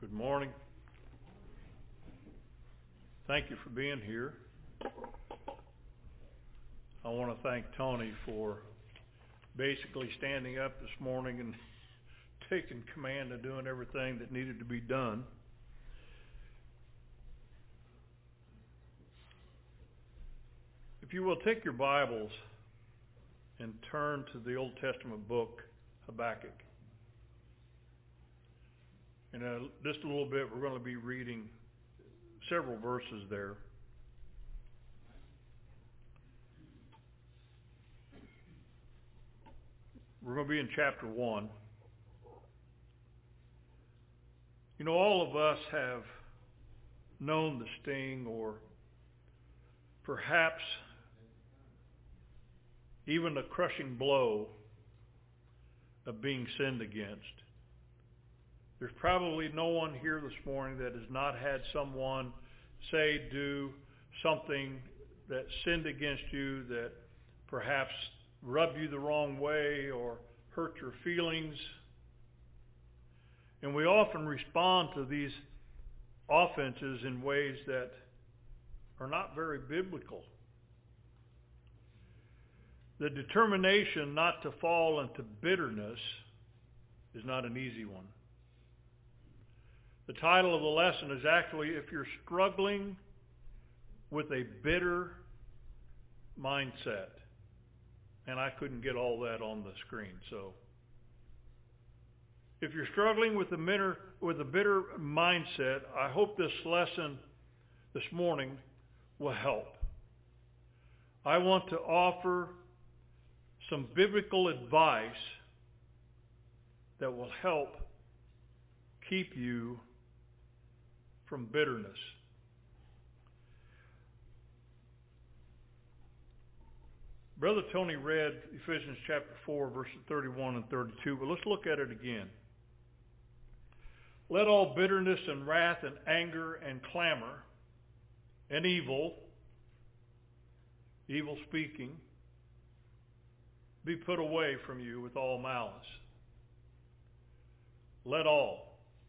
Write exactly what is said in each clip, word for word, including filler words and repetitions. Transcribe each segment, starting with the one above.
Good morning. Thank you for being here. I want to thank Tony for basically standing up this morning and taking command and doing everything that needed to be done. If you will, take your Bibles and turn to the Old Testament book, Habakkuk. In a, just a little bit, we're going to be reading several verses there. We're going to be in chapter one. You know, all of us have known the sting, or perhaps even the crushing blow of being sinned against. There's probably no one here this morning that has not had someone say, do something that sinned against you, that perhaps rubbed you the wrong way or hurt your feelings. And we often respond to these offenses in ways that are not very biblical. The determination not to fall into bitterness is not an easy one. The title of the lesson is actually, if you're struggling with a bitter mindset. And I couldn't get all that on the screen. So if you're struggling with a bitter, with a bitter mindset, I hope this lesson this morning will help. I want to offer some biblical advice that will help keep you from bitterness. Brother Tony read Ephesians chapter four, verses thirty-one and thirty-two, but let's look at it again. Let all bitterness and wrath and anger and clamor and evil, evil speaking, be put away from you with all malice. Let all.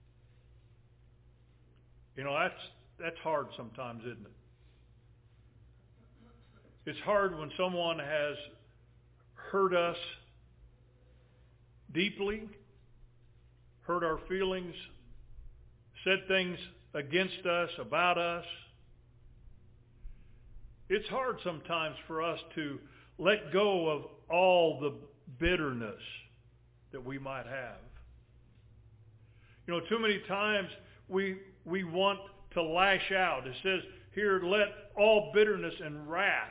You know, that's that's hard sometimes, isn't it? It's hard when someone has hurt us deeply, hurt our feelings, said things against us, about us. It's hard sometimes for us to let go of all the bitterness that we might have. You know, too many times we we want to lash out. It says here, let all bitterness and wrath.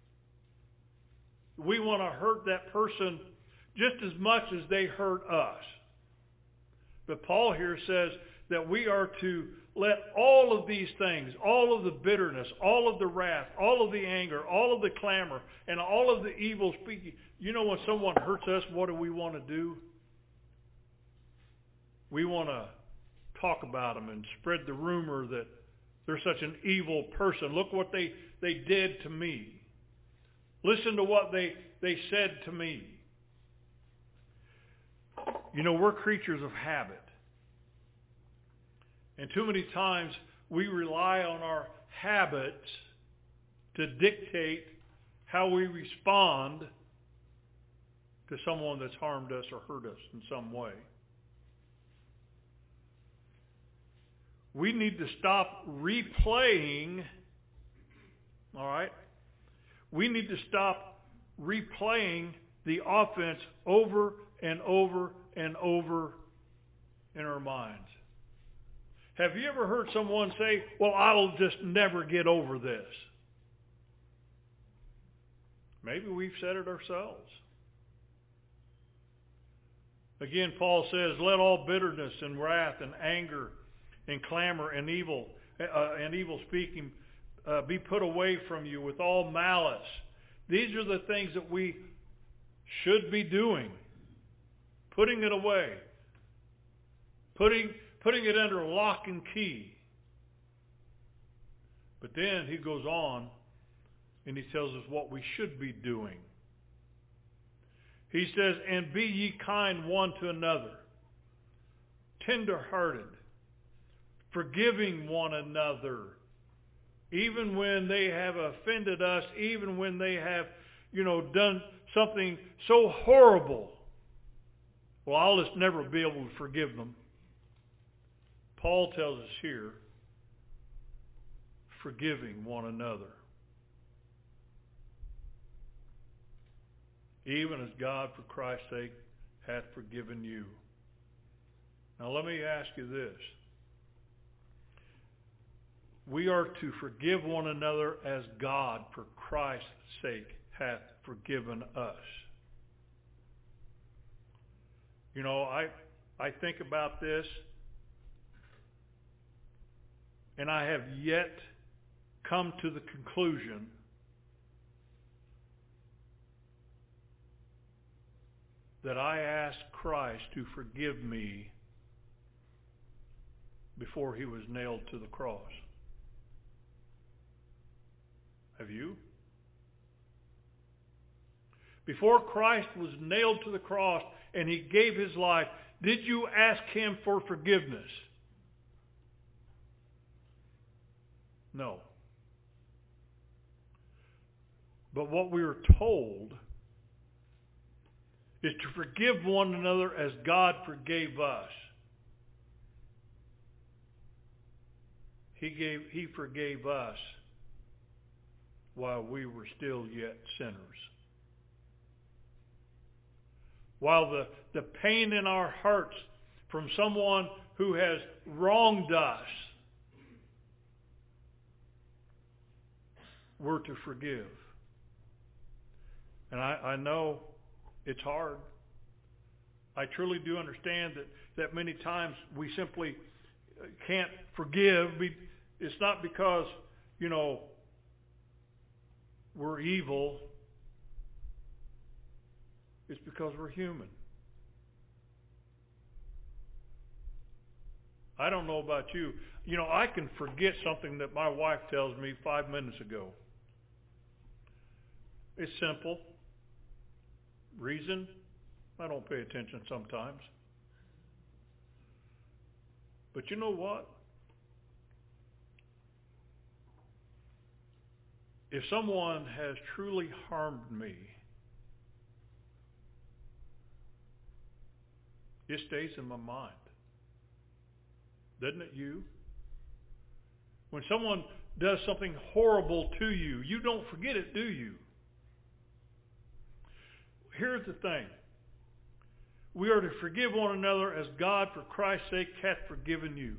We want to hurt that person just as much as they hurt us. But Paul here says that we are to let all of these things, all of the bitterness, all of the wrath, all of the anger, all of the clamor, and all of the evil speaking. You know, when someone hurts us, what do we want to do? We want to talk about them and spread the rumor that they're such an evil person. Look what they, they did to me. Listen to what they, they said to me. You know, we're creatures of habit. And too many times we rely on our habits to dictate how we respond to someone that's harmed us or hurt us in some way. We need to stop replaying, all right? We need to stop replaying the offense over and over and over in our minds. Have you ever heard someone say, well, I'll just never get over this? Maybe we've said it ourselves. Again, Paul says, let all bitterness and wrath and anger and clamor and evil uh, and evil speaking uh, be put away from you with all malice. These are the things that we should be doing. Putting it away. Putting, putting it under lock and key. But then he goes on and he tells us what we should be doing. He says, and be ye kind one to another, tender-hearted, forgiving one another. Even when they have offended us, even when they have, you know, done something so horrible. Well, I'll just never be able to forgive them. Paul tells us here, forgiving one another. Even as God, for Christ's sake, hath forgiven you. Now let me ask you this. We are to forgive one another as God, for Christ's sake, hath forgiven us. You know, I I think about this, and I have yet come to the conclusion that I asked Christ to forgive me before he was nailed to the cross. Have you? Before Christ was nailed to the cross and he gave his life, did you ask him for forgiveness? No. But what we are told is to forgive one another as God forgave us. He gave, he forgave us while we were still yet sinners. While the, the pain in our hearts from someone who has wronged us, we're to forgive. And I, I know it's hard. I truly do understand that, that many times we simply can't forgive. It's not because, you know, we're evil. It's because we're human. I don't know about you. You know, I can forget something that my wife tells me five minutes ago. It's simple. Reason? I don't pay attention sometimes. But you know what? If someone has truly harmed me, it stays in my mind. Doesn't it you? When someone does something horrible to you, you don't forget it, do you? Here's the thing. We are to forgive one another as God, for Christ's sake, hath forgiven you.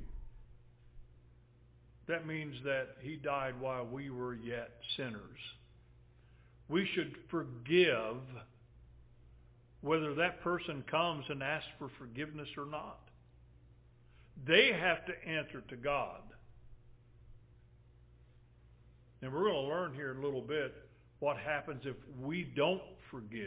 That means that he died while we were yet sinners. We should forgive whether that person comes and asks for forgiveness or not. They have to answer to God. And we're going to learn here in a little bit what happens if we don't forgive.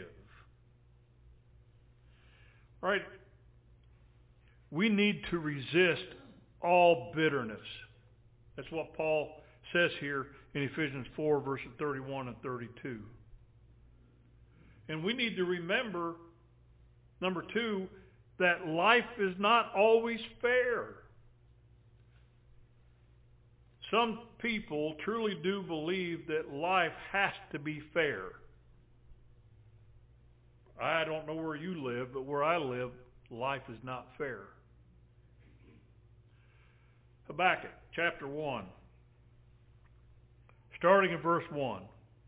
All right. We need to resist all bitterness. That's what Paul says here in Ephesians four, verses thirty-one and thirty-two. And we need to remember, number two, that life is not always fair. Some people truly do believe that life has to be fair. I don't know where you live, but where I live, life is not fair. Habakkuk chapter one, starting in verse one.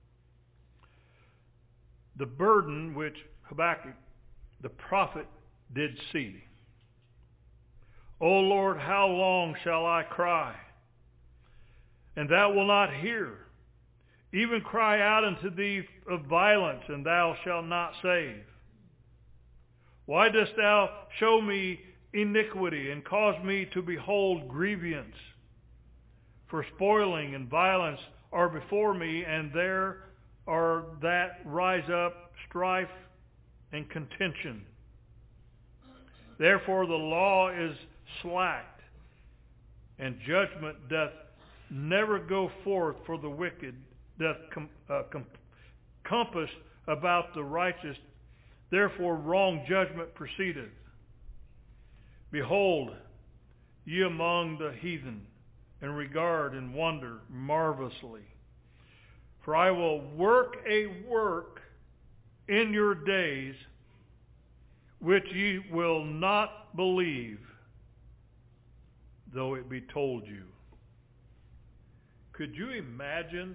The burden which Habakkuk, the prophet, did see. O Lord, how long shall I cry, and thou wilt not hear? Even cry out unto thee of violence, and thou shalt not save. Why dost thou show me iniquity, and cause me to behold grievance? For spoiling and violence are before me, and there are that rise up strife and contention. Therefore the law is slacked, and judgment doth never go forth, for the wicked doth com, uh, com, compass about the righteous. Therefore wrong judgment proceedeth. Behold, ye among the heathen, and regard and wonder marvelously. For I will work a work in your days which ye will not believe, though it be told you. Could you imagine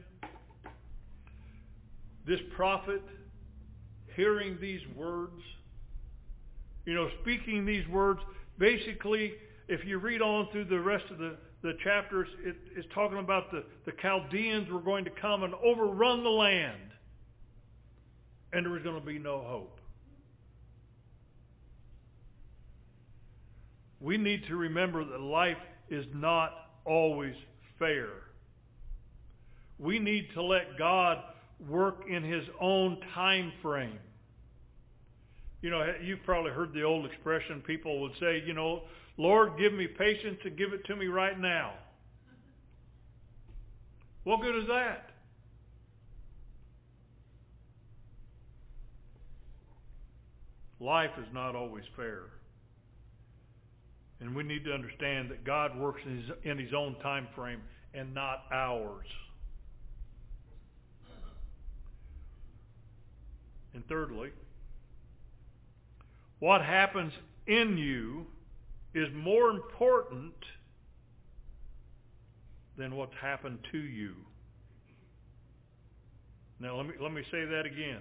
this prophet hearing these words? You know, speaking these words, basically, if you read on through the rest of the, the chapters, it, it's talking about the, the Chaldeans were going to come and overrun the land. And there was going to be no hope. We need to remember that life is not always fair. We need to let God work in His own time frame. You know, you've probably heard the old expression, people would say, you know, Lord, give me patience and give it to me right now. What good is that? Life is not always fair. And we need to understand that God works in his, in his own time frame and not ours. And thirdly, what happens in you is more important than what's happened to you. Now let me let me say that again.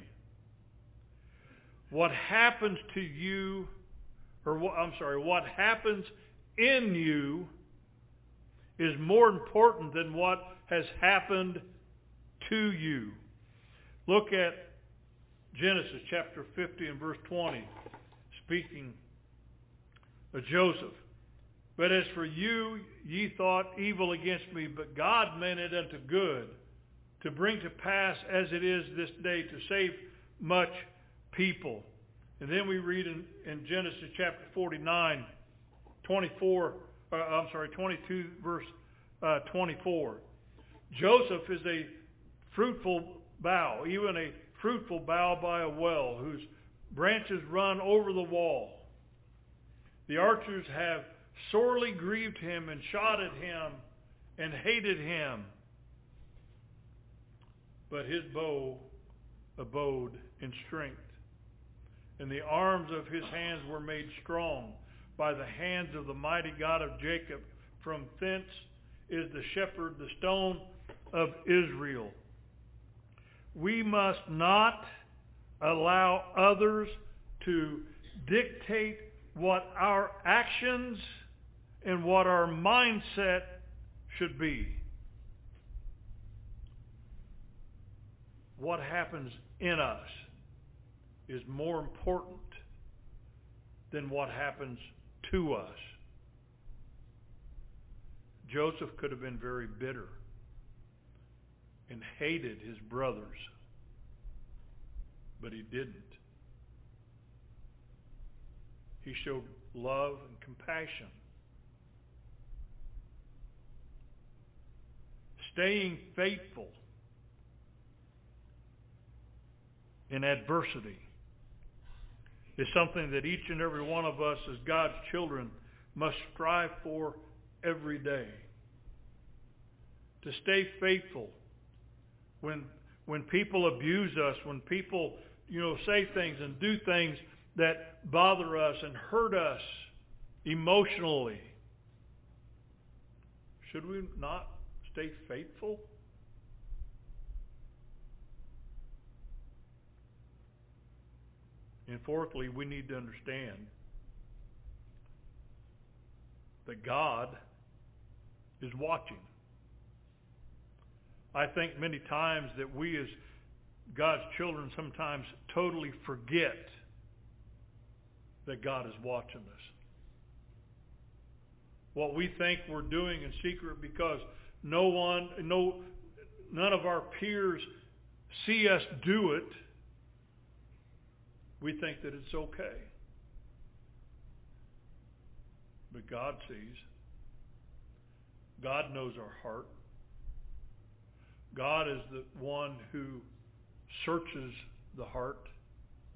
What happens to you, or what, I'm sorry, what happens in you is more important than what has happened to you. Look at Genesis chapter fifty and verse twenty, speaking of Joseph. But as for you, ye thought evil against me, but God meant it unto good, to bring to pass as it is this day, to save much people. And then we read in, in Genesis chapter forty-nine, twenty-four, uh, I'm sorry, twenty-two, verse uh, twenty-four. Joseph is a fruitful bough, even a fruitful bough by a well, whose branches run over the wall. The archers have sorely grieved him and shot at him and hated him. But his bow abode in strength, and the arms of his hands were made strong by the hands of the mighty God of Jacob. From thence is the shepherd, the stone of Israel. We must not allow others to dictate what our actions and what our mindset should be. What happens in us is more important than what happens to us. Joseph could have been very bitter and hated his brothers, but he didn't. He showed love and compassion. Staying faithful in adversity is something that each and every one of us as God's children must strive for every day. To stay faithful when when people abuse us, when people, you know, say things and do things that bother us and hurt us emotionally. Should we not stay faithful? And fourthly, we need to understand that God is watching. I think many times that we as God's children sometimes totally forget that God is watching us. What we think we're doing in secret because no one, no, none of our peers see us do it, we think that it's okay. But God sees. God knows our heart. God is the one who searches the heart.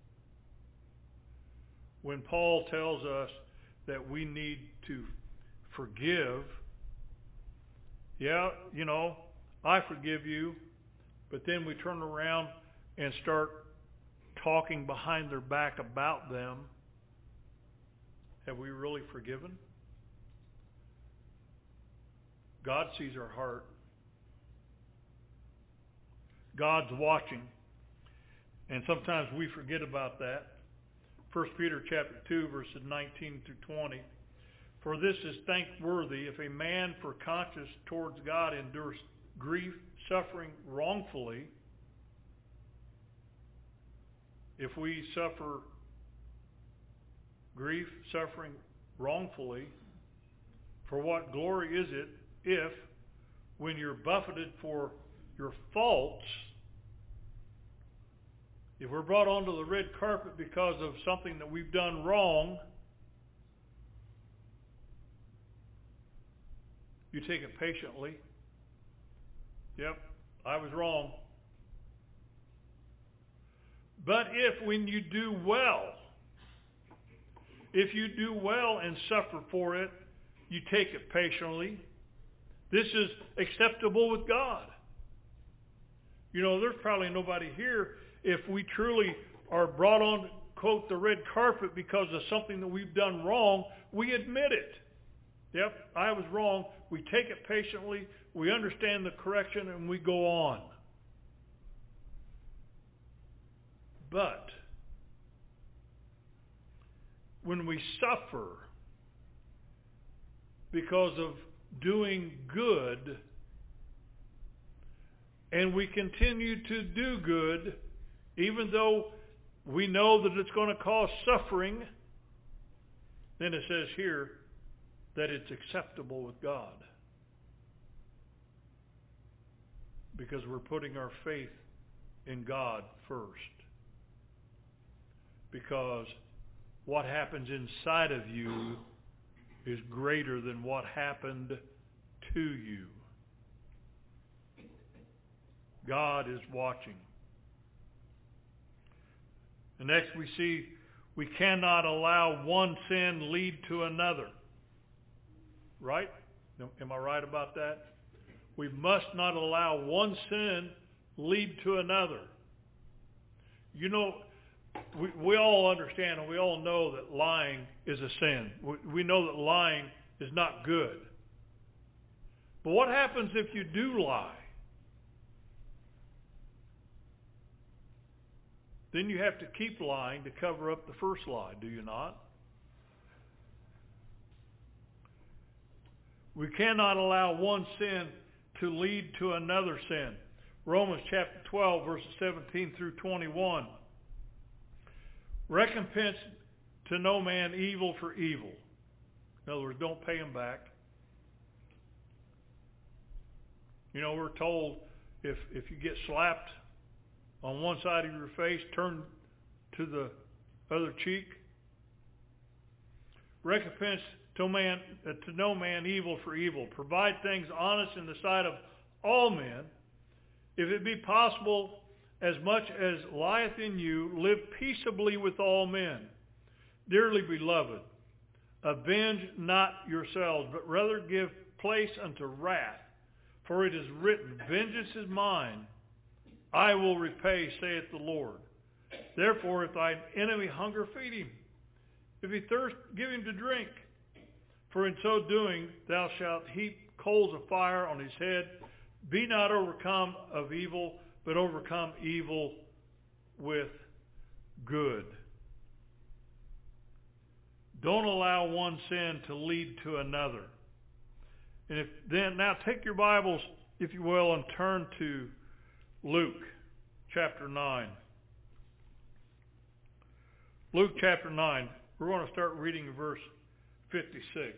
When Paul tells us that we need to forgive. Yeah, you know, I forgive you. But then we turn around and start talking behind their back about them. Have we really forgiven? God sees our heart. God's watching. And sometimes we forget about that. First Peter chapter two, verses nineteen through twenty. For this is thankworthy if a man for conscience towards God endures grief, suffering wrongfully. If we suffer grief, suffering wrongfully, for what glory is it if, when you're buffeted for your faults, if we're brought onto the red carpet because of something that we've done wrong, you take it patiently. Yep, I was wrong. But if when you do well, if you do well and suffer for it, you take it patiently, this is acceptable with God. You know, there's probably nobody here, if we truly are brought on, quote, the red carpet because of something that we've done wrong, we admit it. Yep, I was wrong. We take it patiently, we understand the correction, and we go on. But when we suffer because of doing good, and we continue to do good, even though we know that it's going to cause suffering, then it says here that it's acceptable with God. Because we're putting our faith in God first. Because what happens inside of you is greater than what happened to you. God is watching. And next we see we cannot allow one sin lead to another. Right? Am I right about that? We must not allow one sin lead to another. You know, we, we all understand and we all know that lying is a sin. We, we know that lying is not good. But what happens if you do lie? Then you have to keep lying to cover up the first lie, do you not? We cannot allow one sin to lead to another sin. Romans chapter twelve, verses seventeen through twenty-one. Recompense to no man evil for evil. In other words, don't pay him back. You know, we're told if, if you get slapped on one side of your face, turn to the other cheek. Recompense to, man, uh, to no man evil for evil. Provide things honest in the sight of all men. If it be possible, as much as lieth in you, live peaceably with all men. Dearly beloved, avenge not yourselves, but rather give place unto wrath. For it is written, vengeance is mine, I will repay, saith the Lord. Therefore, if thine enemy hunger, feed him. If he thirst, give him to drink. For in so doing, thou shalt heap coals of fire on his head. Be not overcome of evil, but overcome evil with good. Don't allow one sin to lead to another. And if then, now take your Bibles, if you will, and turn to Luke chapter nine. Luke chapter nine. We're going to start reading verse fifty-six.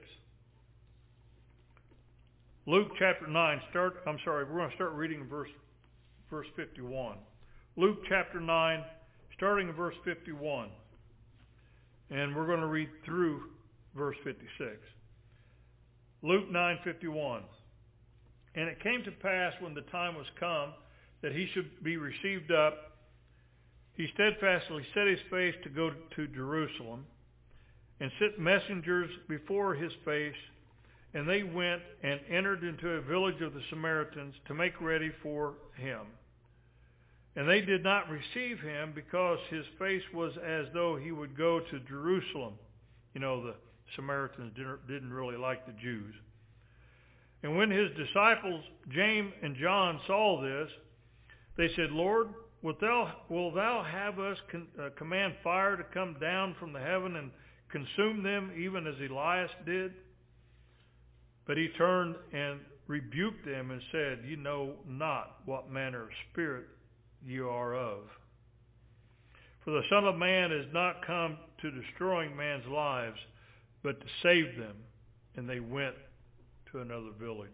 Luke chapter nine. Start. I'm sorry. We're going to start reading verse verse fifty-one. Luke chapter nine, starting in verse fifty-one, and we're going to read through verse fifty-six. Luke nine fifty-one. And it came to pass when the time was come that he should be received up, he steadfastly set his face to go to Jerusalem, and sent messengers before his face, And they went and entered into a village of the Samaritans to make ready for him. And they did not receive him because his face was as though he would go to Jerusalem. You know, the Samaritans didn't really like the Jews. And when his disciples, James and John, saw this, they said, Lord, wilt thou, will thou have us con, uh, command fire to come down from the heaven and consume them even as Elias did? But he turned and rebuked them and said, You know not what manner of spirit you are of. For the Son of Man is not come to destroying man's lives, but to save them. And they went to another village.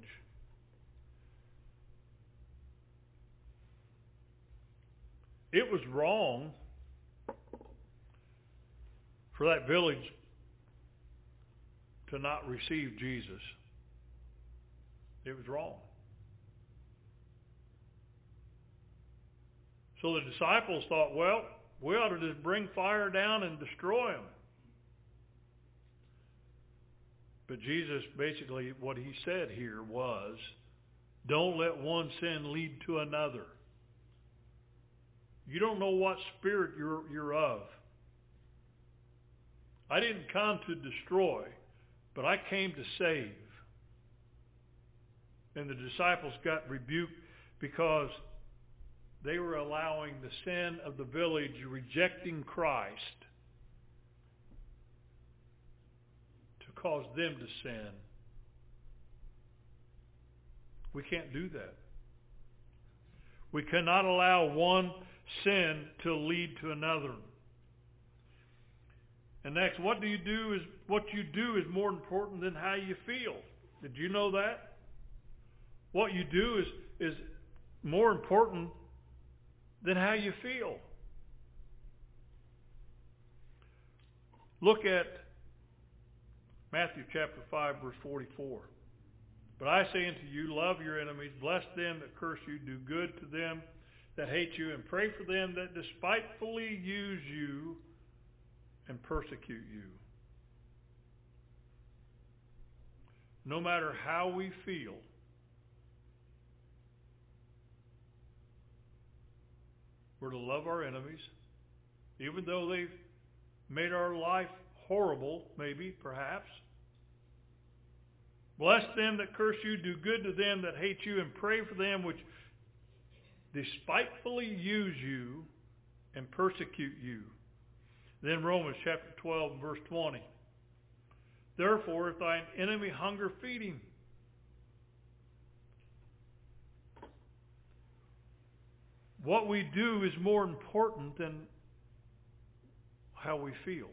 It was wrong for that village to not receive Jesus. It was wrong. So the disciples thought, well, we ought to just bring fire down and destroy them. But Jesus, basically, what he said here was, don't let one sin lead to another. You don't know what spirit you're, you're of. I didn't come to destroy, but I came to save. And the disciples got rebuked because they were allowing the sin of the village, rejecting Christ, to cause them to sin. We can't do that. We cannot allow one sin to lead to another. And next, what do you do is what you do is more important than how you feel. Did you know that? What you do is is more important than how you feel. Look at Matthew chapter five, verse forty-four. But I say unto you, love your enemies, bless them that curse you, do good to them that hate you, and pray for them that despitefully use you and persecute you. No matter how we feel, we're to love our enemies, even though they've made our life horrible, maybe, perhaps. Bless them that curse you, do good to them that hate you, and pray for them which despitefully use you and persecute you. Then Romans chapter twelve, verse twenty. Therefore, if thine enemy hunger, feed him. What we do is more important than how we feel.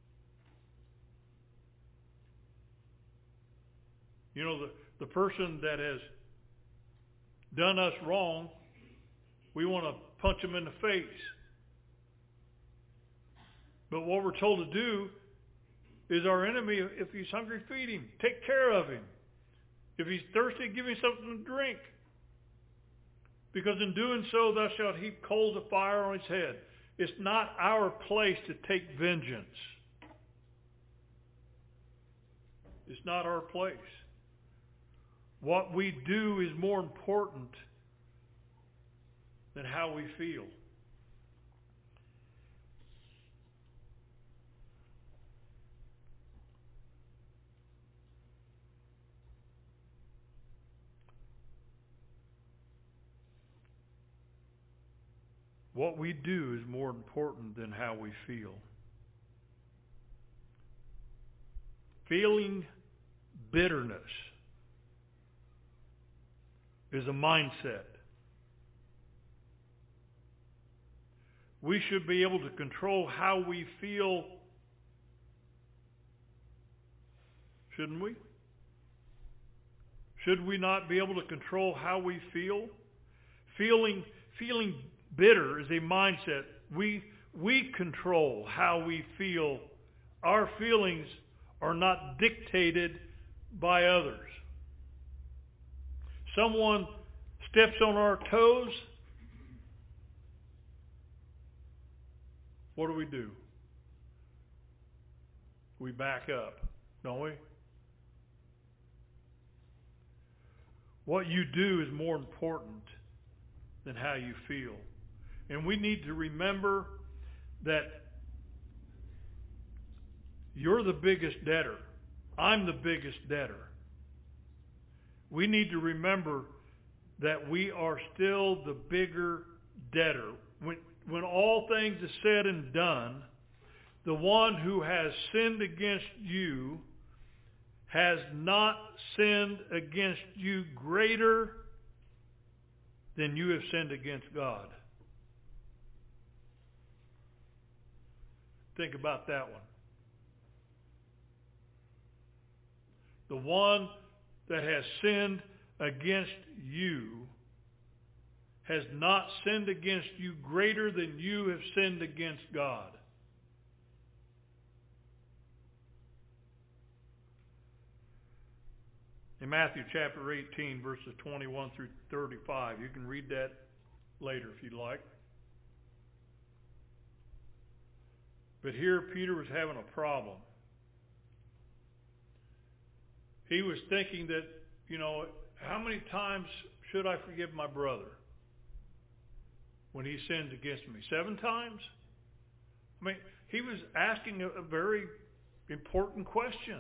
You know, the, the person that has done us wrong, we want to punch them in the face. But what we're told to do is our enemy, if he's hungry, feed him. Take care of him. If he's thirsty, give him something to drink. Because in doing so, thou shalt heap coals of fire on his head. It's not our place to take vengeance. It's not our place. What we do is more important than how we feel. What we do is more important than how we feel. Feeling bitterness is a mindset. We should be able to control how we feel, shouldn't we? Should we not be able to control how we feel? Feeling, feeling bitter is a mindset. We, we control how we feel. Our feelings are not dictated by others. Someone steps on our toes, what do we do? We back up, don't we? What you do is more important than how you feel. And we need to remember that you're the biggest debtor. I'm the biggest debtor. We need to remember that we are still the bigger debtor. When, when all things are said and done, the one who has sinned against you has not sinned against you greater than you have sinned against God. Think about that one. The one that has sinned against you has not sinned against you greater than you have sinned against God. In Matthew chapter eighteen, verses twenty-one through thirty-five, you can read that later if you'd like. But here Peter was having a problem. He was thinking that, you know, how many times should I forgive my brother when he sins against me? Seven times? I mean, he was asking a, a very important question.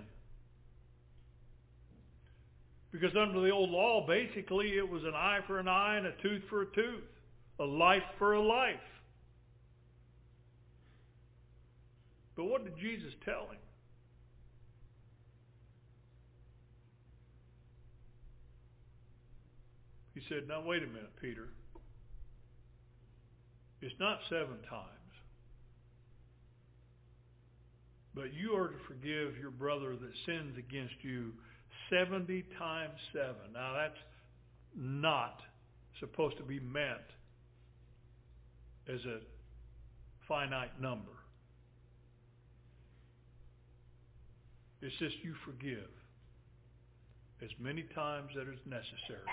Because under the old law, basically, it was an eye for an eye and a tooth for a tooth. A life for a life. But what did Jesus tell him? He said, now wait a minute, Peter. It's not seven times. But you are to forgive your brother that sins against you seventy times seven. Now that's not supposed to be meant as a finite number. It's just you forgive as many times as is necessary.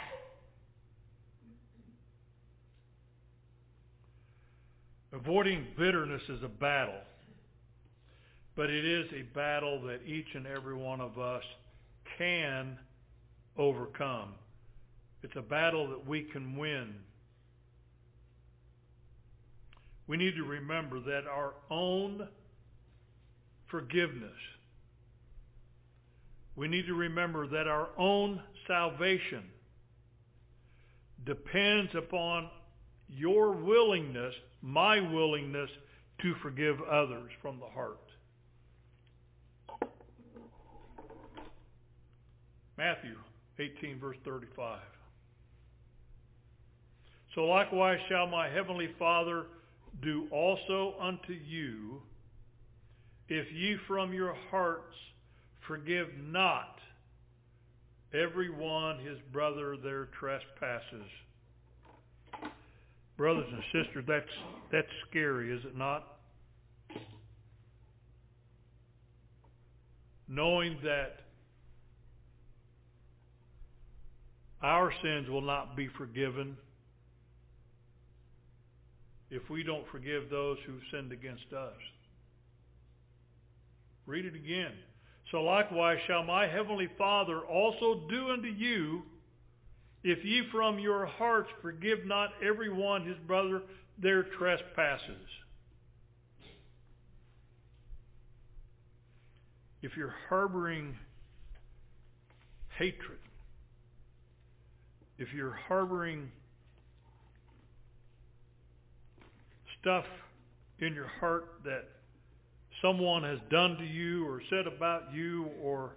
Avoiding bitterness is a battle, but it is a battle that each and every one of us can overcome. It's a battle that we can win. We need to remember that our own forgiveness, we need to remember that our own salvation depends upon your willingness, my willingness, to forgive others from the heart. Matthew eighteen, verse thirty-five. So likewise shall my heavenly Father do also unto you, if ye from your hearts forgive not every one his brother their trespasses. Brothers and sisters, that's that's scary, is it not? Knowing that our sins will not be forgiven if we don't forgive those who've sinned against us. Read it again. So likewise shall my heavenly Father also do unto you, if ye from your hearts forgive not every one his brother their trespasses. If you're harboring hatred, if you're harboring stuff in your heart that someone has done to you or said about you, or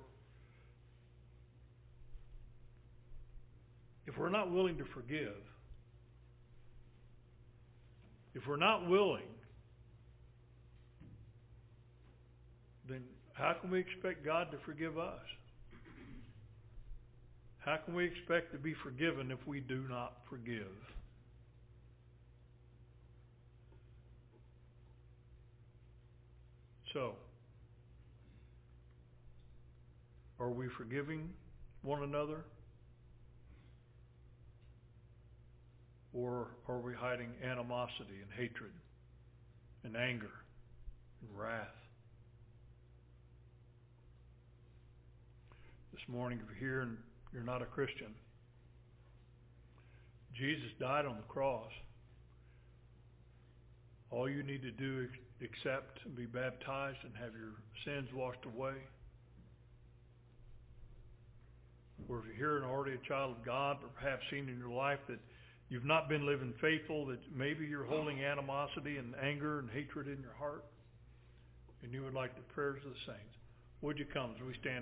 if we're not willing to forgive, if we're not willing, then how can we expect God to forgive us? How can we expect to be forgiven if we do not forgive? So, are we forgiving one another? Or are we hiding animosity and hatred and anger and wrath? This morning, if you're here and you're not a Christian, Jesus died on the cross. All you need to do is accept and be baptized and have your sins washed away. Or if you're here and already a child of God, but perhaps seen in your life that you've not been living faithful, that maybe you're holding animosity and anger and hatred in your heart, and you would like the prayers of the saints, would you come as we stand?